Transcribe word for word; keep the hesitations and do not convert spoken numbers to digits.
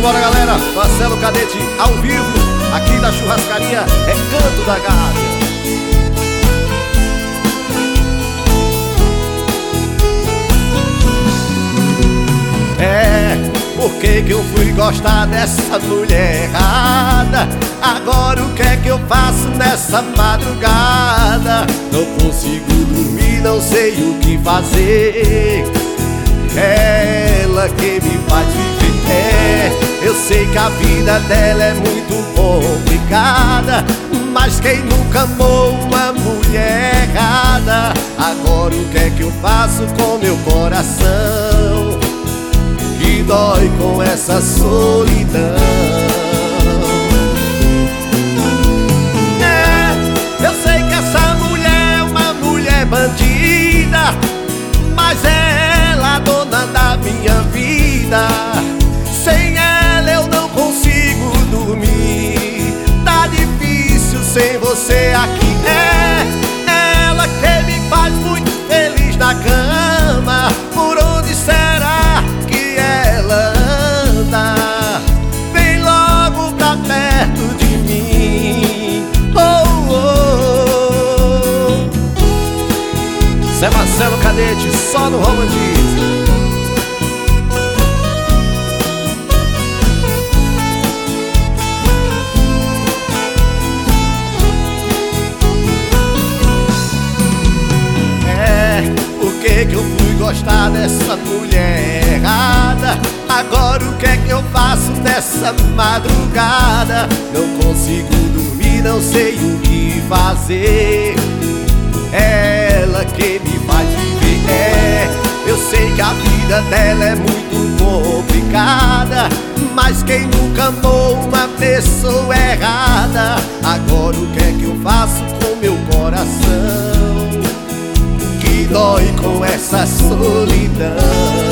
Simbora, galera, Marcelo Cadete ao vivo, aqui da churrascaria Recanto da Gávea. É, por que que eu fui gostar dessa mulher errada? Agora o que é que eu faço nessa madrugada? Não consigo dormir, não sei o que fazer. Ela que me faz viver. É, eu sei que a vida dela é muito complicada, mas quem nunca amou uma mulher errada? Agora o que é que eu faço com meu coração, que dói com essa solidão? É, eu sei que essa mulher é uma mulher bandida, mas é ela a dona da minha vida. Sem ela eu não consigo dormir, tá difícil sem você aqui. É ela que me faz muito feliz na cama. Por onde será que ela anda? Vem logo pra perto de mim. Oh, oh, oh. Zé Marcelo Cadete, só no romantismo. Por que que eu fui gostar dessa mulher errada? Agora o que é que eu faço nessa madrugada? Não consigo dormir, não sei o que fazer. Ela que me faz viver. É, eu sei que a vida dela é muito complicada, mas quem nunca amou uma pessoa errada? Agora o que é que eu faço com meu coração, que dói com essa solidão?